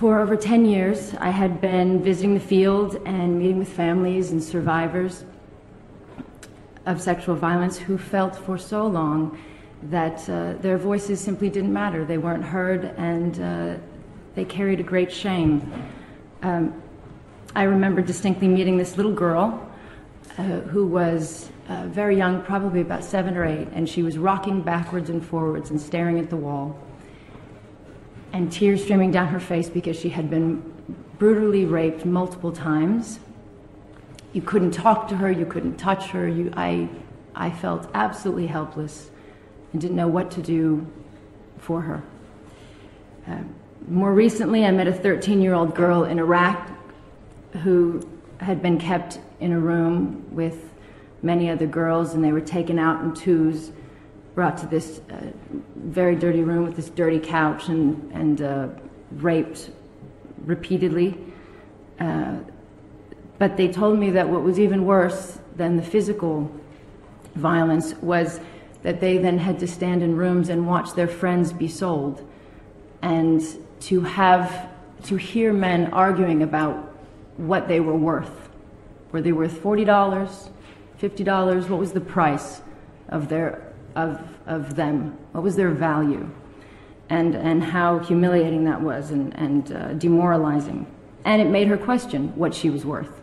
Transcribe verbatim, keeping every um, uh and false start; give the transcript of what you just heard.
For over ten years, I had been visiting the field and meeting with families and survivors of sexual violence who felt for so long that uh, their voices simply didn't matter. They weren't heard, and uh, they carried a great shame. Um, I remember distinctly meeting this little girl uh, who was uh, very young, probably about seven or eight, and she was rocking backwards and forwards and staring at the wall, and tears streaming down her face because she had been brutally raped multiple times. You couldn't talk to her, you couldn't touch her. You, I, I felt absolutely helpless and didn't know what to do for her. Uh, more recently, I met a thirteen-year-old girl in Iraq who had been kept in a room with many other girls, and they were taken out in twos, brought to this uh, very dirty room with this dirty couch, and, and uh, raped repeatedly. Uh, but they told me that what was even worse than the physical violence was that they then had to stand in rooms and watch their friends be sold, and to have, to hear men arguing about what they were worth. Were they worth forty dollars, fifty dollars? What was the price of their Of, of them? What was their value? And, and how humiliating that was, and, and uh, demoralizing. And it made her question what she was worth.